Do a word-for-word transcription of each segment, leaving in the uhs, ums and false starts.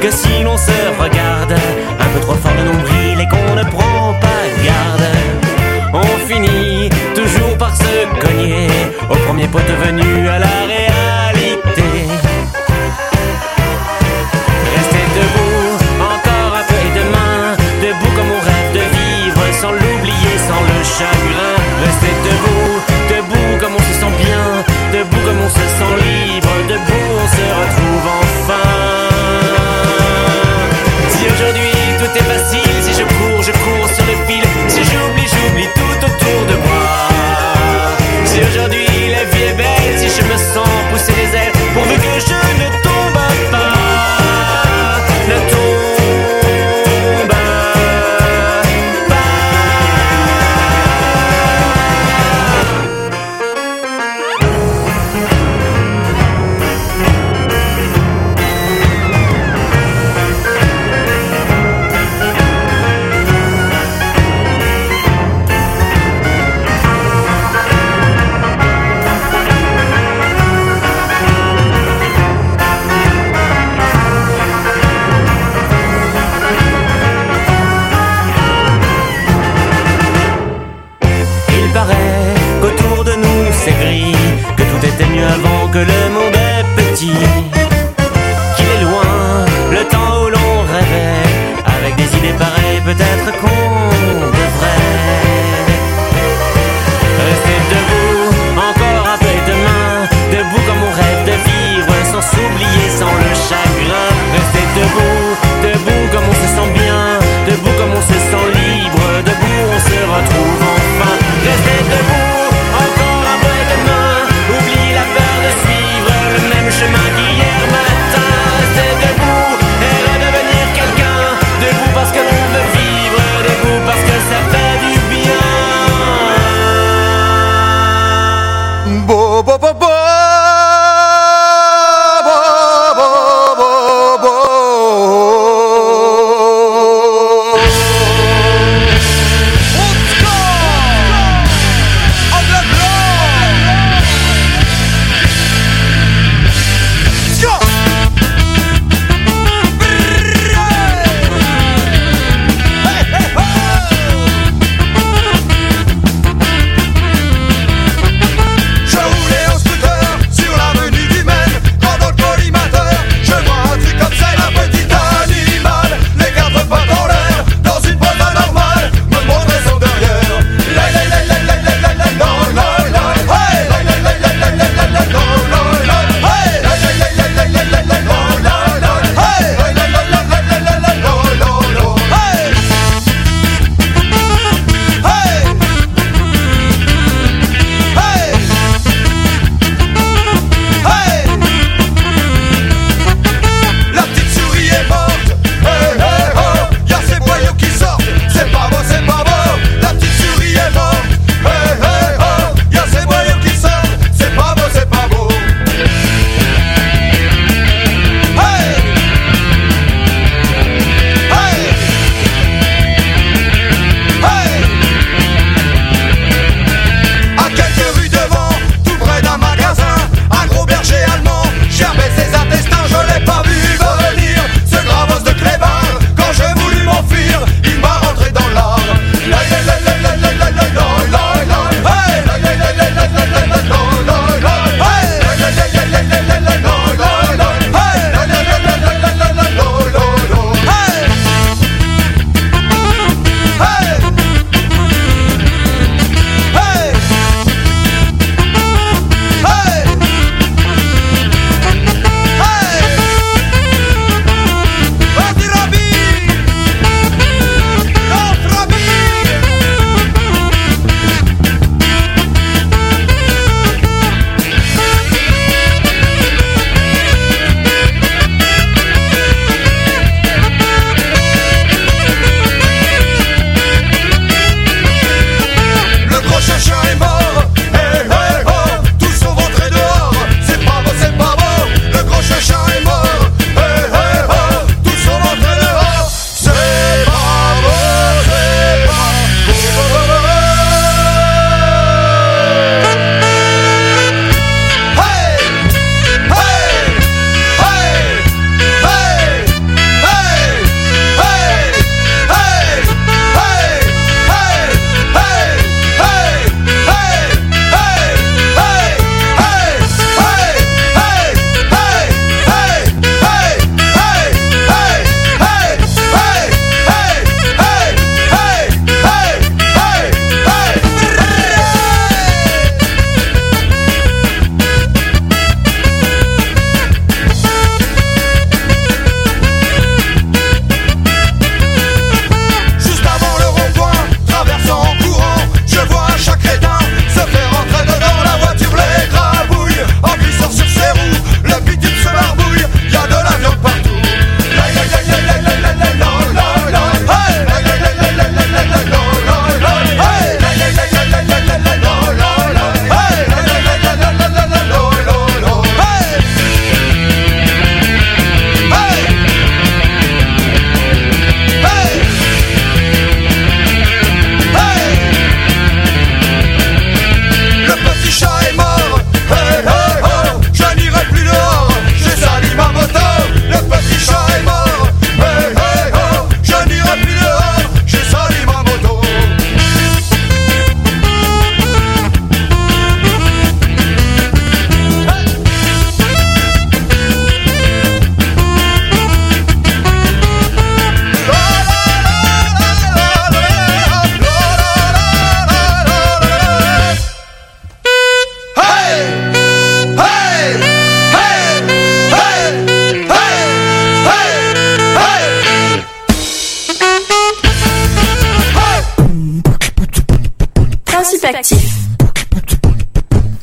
que si l'on se regarde un peu trop fort le nombril et qu'on ne prend pas garde, on finit toujours par se cogner au premier poteau venu à la réalité. Rester debout, encore un peu et demain, debout comme on rêve de vivre, sans l'oublier, sans le chagrin. Rester debout, debout comme on se sent bien, debout comme on se sent libre, debout on se retrouve enfin. Si aujourd'hui tout est facile, si je cours, je cours sur le fil, si j'oublie, j'oublie tout autour de moi. Si aujourd'hui la vie est belle, si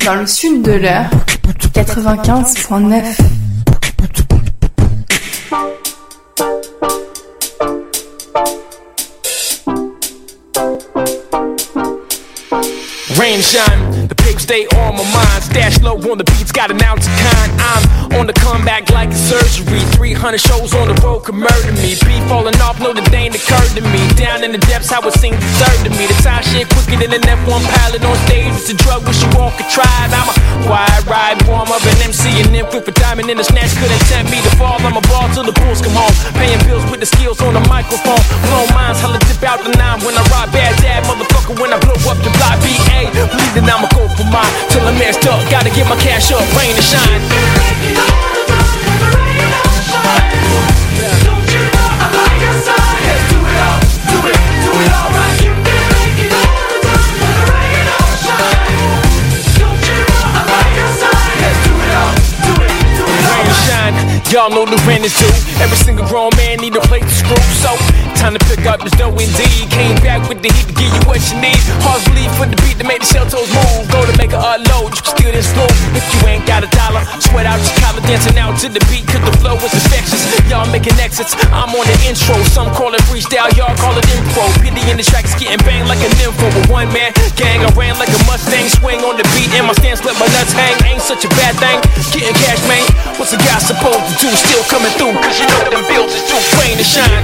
dans le sud de l'heure, quatre-vingt-quinze point neuf. Rain shine, the pigs stay on my mind. Stash low on the beats, got an ounce of kind. I'm on the comeback like a surgery. three hundred shows on the road could murder me. Beat falling off, no, the day ain't occurred to me. Down in the depths, I would sing dessert to me. The tie shit quicker than an F one pilot on stage. It's a drug, wish you all could try it. I'm a wide ride, warm up an M C and then flip a diamond in the snatch. Couldn't tempt me to fall, I'm a ball till the bulls come home. Paying bills with the skills on the microphone. Blow minds, hella dip out the nine when I ride bad dad, motherfucker, when I blow up the block. B A, believe that I'ma go for mine till I'm messed up. Gotta get my cash up, rain and shine. Don't you know I like your side? Let's do it all, do it, do it all right. You've been making all the time for the rain or shine. Don't you know I like your side? Let's do it all, do it, do it all right. Rain and shine, y'all know the rent is due. Every single grown man need a plate to screw. So time to pick up this dough indeed. Came back with the heat to give you what you need. Hard belief for the beat to make the shell toes move. Go to make a unload, you can steal this flow. If you ain't got a dollar, sweat out your collar, dancing out to the beat, cause the flow is infectious. Y'all making exits, I'm on the intro. Some call it freestyle, y'all call it impro. Pity in the track is getting banged like a nympho. With one man gang, I ran like a Mustang. Swing on the beat and my stance let my nuts hang. Ain't such a bad thing, getting cash, man. What's a guy supposed to do? Still coming through, cause you know them bills is too rain to shine.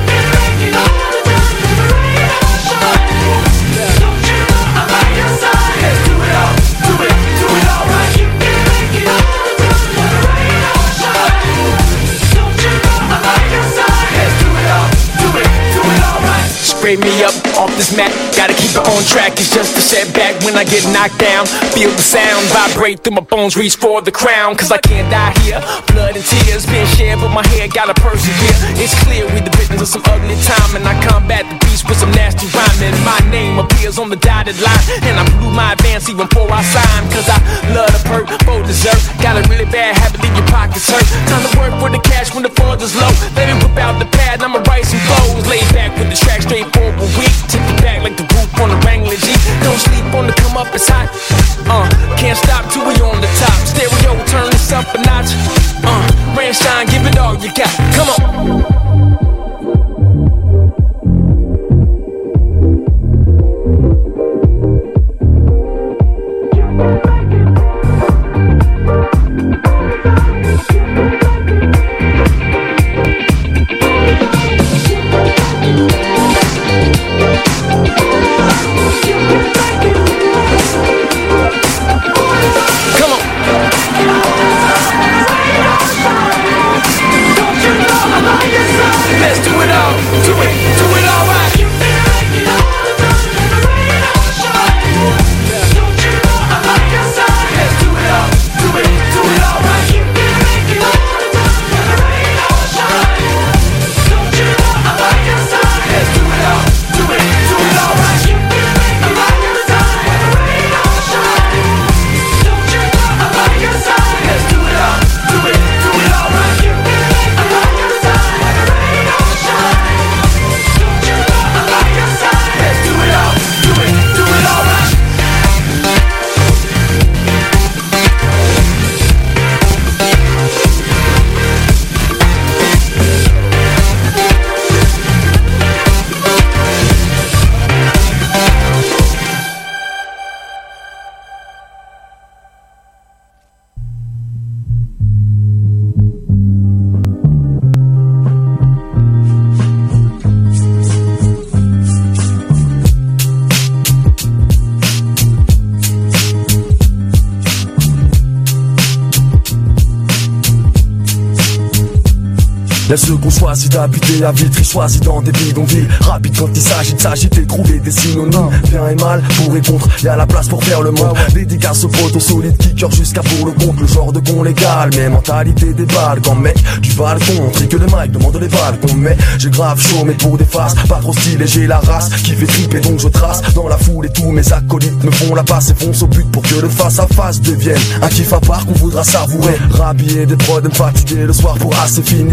Spray me up off this mat, gotta keep it on track. It's just a setback when I get knocked down. Feel the sound vibrate through my bones, reach for the crown. Cause I can't die here, blood and tears been shed, but my head gotta persevere. It's clear we the victims of some ugly time, and I combat the beast with some nasty rhyming. My name appears on the dotted line, and I blew my advance even before I signed. Cause I love the perk, for dessert. Got a really bad habit, leave your pockets hurt. Time to work for the cash when the funds is low. Let me whip out the pad, I'ma write some flows. Lay back with the track straight for a week. Tip it back like the roof on the Wrangler G. Don't sleep on the come up, it's hot. Uh, can't stop till we on the top. Stereo, turn this up a notch. Uh, rain, shine, give it all you got. Come on. Laisse ceux qu'on choisit d'habiter à Vitry, choisit dans des bidonvilles. Rapide quand il s'agit de s'agiter, trouver des synonymes. Bien et mal, pour et contre, y'a la place pour faire le monde. Dédicace aux potos solides qui cœur jusqu'à pour le compte. Le genre de con légal, mais mentalité des balles. Quand mec du balcon, trique les mics, demande les balcons. Mais j'ai grave chaud, mais pour des faces, pas trop stylé, j'ai la race qui fait triper, donc je trace dans la foule et tous mes acolytes me font la passe et foncent au but pour que le face à face devienne un kiff à part qu'on voudra savourer. Rhabillé des prods, me fatiguer le soir pour assez fini quand les pros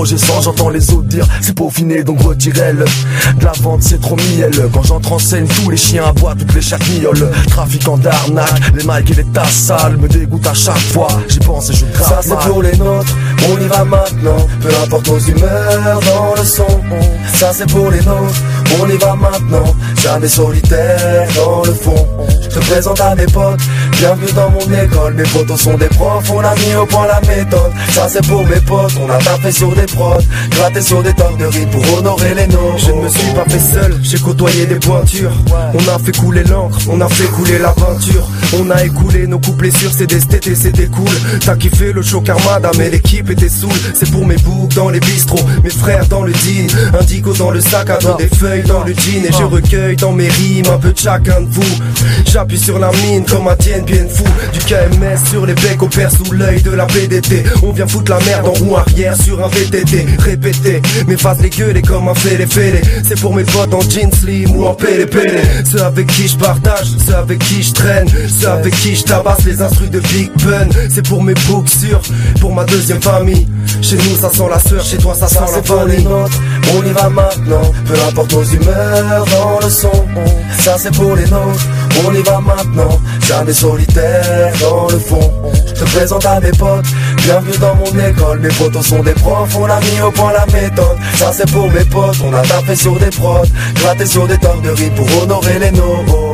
projet sans, j'entends les autres dire c'est peaufiné donc retirez-le. De la vente c'est trop miel. Quand j'entre en scène tous les chiens aboient, toutes les chattes miaulent. Trafiquant d'arnaque, les mics et les tasses sales me dégoûtent à chaque fois. J'y pense et je grave. Ça c'est pour les nôtres, on y va maintenant. Peu importe nos humeurs dans le son. Ça c'est pour les nôtres, on y va maintenant. Jamais solitaire dans le fond. Je te présente à mes potes, bienvenue dans mon école. Mes potos sont des profs, on a mis au point la méthode. Ça c'est pour mes potes, on a tapé sur des prods, gratté sur des tonnes de riz pour honorer les nôtres. Je ne me suis pas fait seul, j'ai côtoyé des pointures. On a fait couler l'encre, on a fait couler la peinture. On a écoulé nos couplets sur C D, c'était c'était cool. T'as kiffé le show Armada, mais l'équipe était saoule. C'est pour mes boucs dans les bistrots, mes frères dans le jean, indigo dans le sac à dos, des feuilles dans le jean. Et je recueille dans mes rimes un peu de chacun de vous. J'appuie sur la mine comme un tienne bien fou. Du K M S sur les becs, opère sous l'œil de la P D T. On vient foutre la merde en roue arrière sur un V T T. Répété, mes faces les gueules comme un fêlé fêlé. C'est pour mes potes en jeans slim ou en pélé pélé. Ceux avec qui je partage, ceux avec qui je traîne, ceux avec qui je tabasse les instrus de Big Pun. C'est pour mes books sûrs, pour ma deuxième famille. Chez nous ça sent la sueur, chez toi ça sent ça la pour les famille. nôtres, on y va maintenant. Peu importe nos humeurs dans le son. Ça c'est pour les nôtres, on y va maintenant. Jamais solitaire dans le fond. Je te présente à mes potes, bienvenue dans mon école. Mes potos sont des profs, on a mis au point la méthode. Ça c'est pour mes potes, on a tapé sur des prods, gratté sur des tonnes de riz pour honorer les nôtres.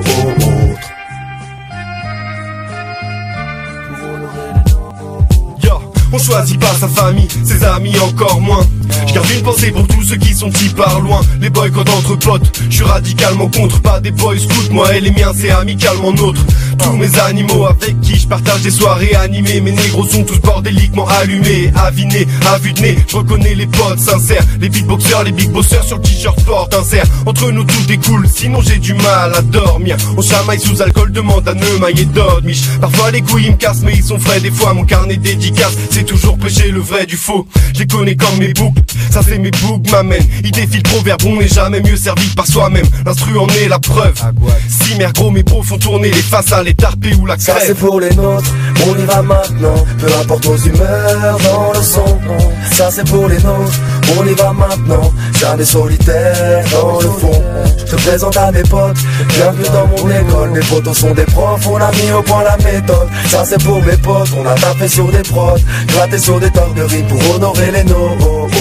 On choisit pas sa famille, ses amis encore moins. Je garde une pensée pour tous ceux qui sont si par loin. Les boycotts entre potes, je suis radicalement contre. Pas des boys scouts, moi et les miens c'est amicalement nôtre. Tous mes animaux avec qui je partage des soirées animées. Mes négros sont tous bordéliquement allumés, avinés, à vue de nez. Je reconnais les potes sincères, les beatboxers, les big bossers sur le t-shirt porte insert. Entre nous tout découle, sinon j'ai du mal à dormir. On chamaille sous alcool, demande à Neumaille et Dodmiche. Parfois les couilles ils me cassent mais ils sont frais. Des fois mon carnet dédicace, c'est toujours prêcher le vrai du faux. Je les connais comme mes boucles, ça c'est mes boucles m'amènent. Ils défilent le proverbe, on n'est jamais mieux servi que par soi-même. L'instru en est la preuve. Si mère gros mes bros font tourner les façades, les tarpés ou la crève. Ça c'est pour les nôtres, on y va maintenant. Peu importe nos humeurs dans le son. Ça c'est pour les nôtres, on y va maintenant. Jamais solitaire dans le fond. Je te présente à mes potes, bienvenue dans mon école. Mes potos sont des profs, on a mis au point la méthode. Ça c'est pour mes potes, on a tapé sur des prods, gratté sur des tonnes de riz pour honorer les nôtres.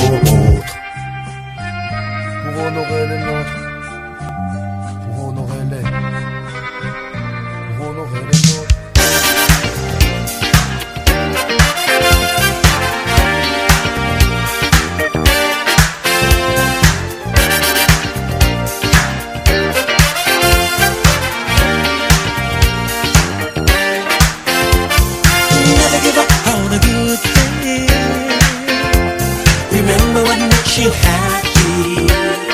Pour honorer les nôtres. Pour honorer les. Pour honorer les nôtres. Never give up on a good thing. Remember what makes you happy.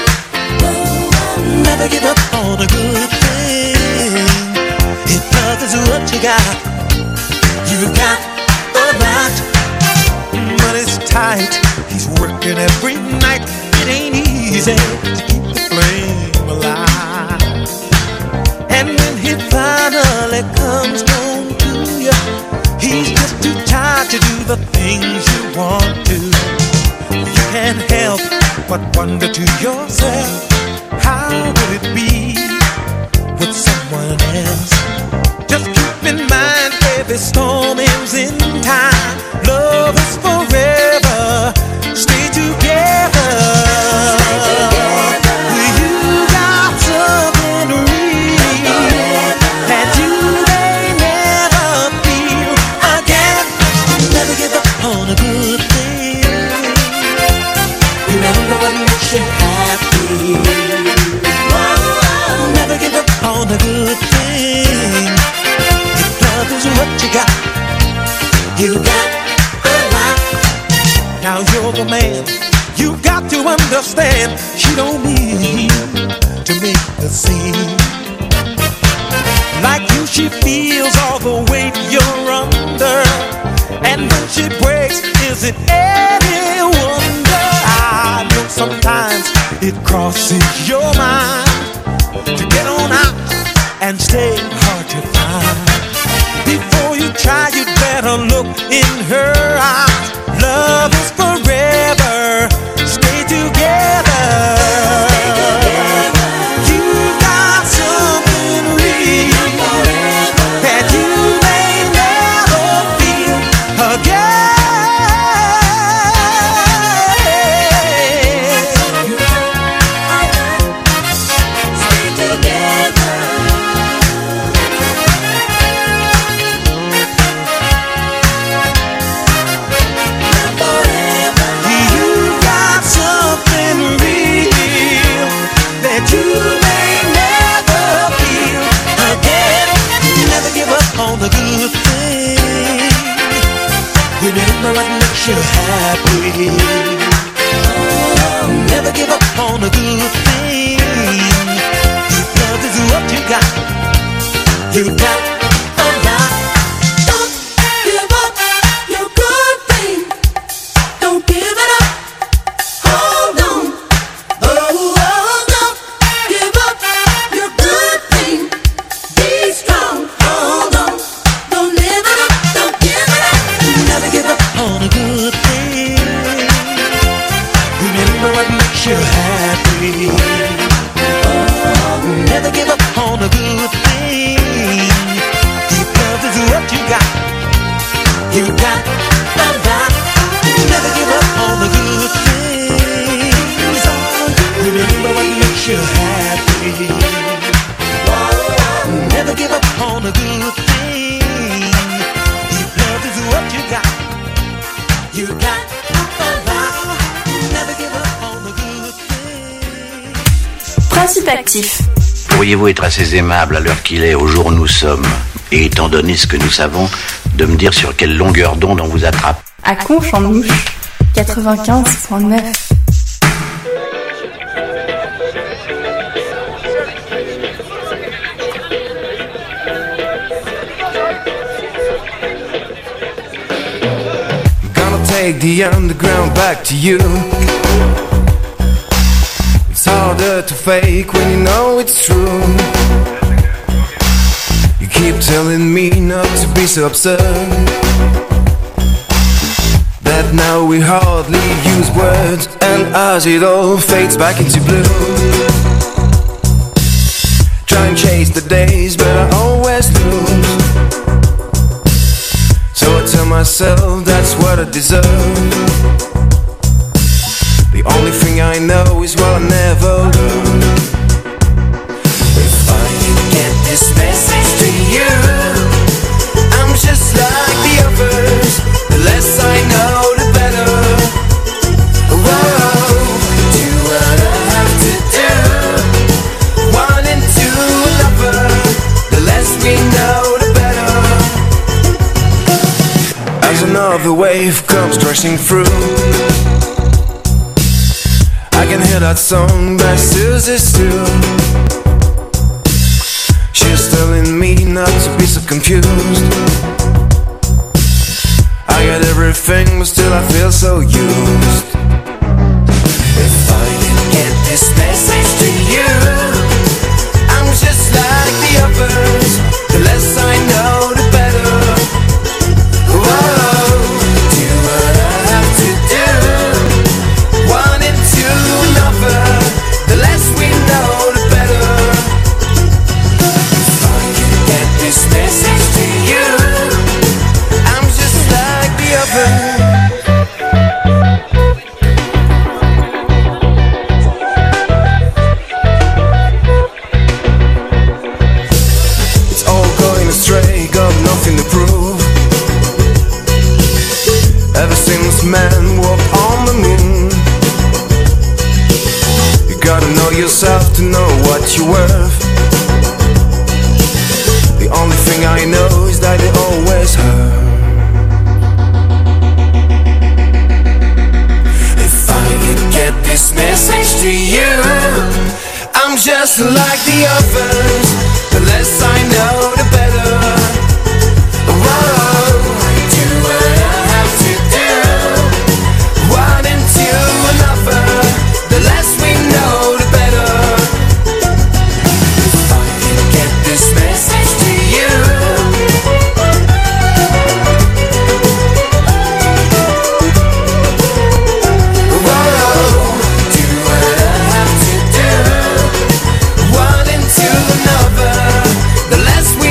Never give up on a good thing. If love is what you got, you got a lot. Money's tight, he's working every night. It ain't easy to keep the flame alive. And when he finally comes home to you, he's just too tired to do the things you want to. You can't help but wonder to yourself, how would it be with someone else? Just keep in mind, every storm ends in time. Love is forever. Stay together. You got something real that you may never feel again. Never give up on a good thing. Remember what makes you happy. Whoa. Never give up on a good thing. If love is what you got, you got a lot. Now you're the man, you got to understand. She don't mean to make a scene. Like you, she feels all the weight you're under. And when she breaks, is it any wonder? I know sometimes it crosses your mind to get on out and stay hard to find. Before you try, you'd better look in her eyes. Love is forever. happy. Oh, never give up on a good thing. If love is what you got, you got a lot. Don't give up your good thing. Don't give it up. Hold on. Oh, oh, don't give up your good thing. Be strong. Hold on. Don't live it up. Don't give it up. Never give up on a good thing. Remember what makes you happy. Oh, never give up on a good thing. If love is what you got, you got a lot. Never give up on the good things. Remember what makes you happy. Oh, never give up on a good thing. If love is what you got, you got a lot. Never give up on the good things. Principe actif. Pourriez-vous être assez aimable à l'heure qu'il est, au jour où nous sommes, et étant donné ce que nous savons, de me dire sur quelle longueur d'onde on vous attrape? À Conches en Ouche, quatre-vingt-quinze virgule neuf. Gonna take the underground back to you. It's harder to fake when you know it's true. You keep telling me not to be so absurd, that now we hardly use words. And as it all fades back into blue, try and chase the days but I always lose. So I tell myself that's what I deserve. The only thing I know is what I never learned. If I can get this message to you, I'm just like the others. The less I know, the better. Whoa, do what I have to do. One into another. The less we know, the better. As another wave comes crashing through, I can hear that song by Susie Stu. She's telling me not to be so confused. I got everything but still I feel so used. If I can get this message to you, I'm just like the others. The less I know, the better. Whoa, do what I have to do. One into another. The less we know, the better. If I can get this message to you, I'm just like the others. It's all going astray, got nothing to prove. Ever since man walked on the moon, you gotta know yourself to know what you're worth. The only thing I know is that it always hurt. If I can get this message to you, I'm just like the others. The less I know, the better. Whoa, do what I have to do. One into another. The less we know, the better. If I can get this message to you, whoa, do what I have to do. One into another. The less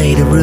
way to